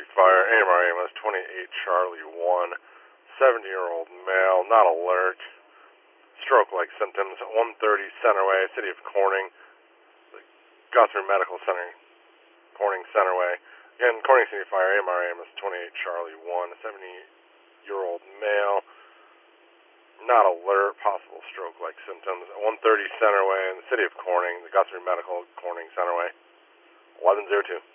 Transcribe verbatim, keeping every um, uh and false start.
City Fire, A M R A M S twenty-eight Charlie one, seventy-year-old male, not alert, stroke-like symptoms, one thirty Centerway, City of Corning, Guthrie Medical Center, Corning Centerway. Again, Corning City Fire, A M R A M S twenty-eight Charlie one, seventy-year-old male, not alert, possible stroke-like symptoms, one thirty Centerway in the City of Corning, the Guthrie Medical, Corning Centerway, eleven oh two.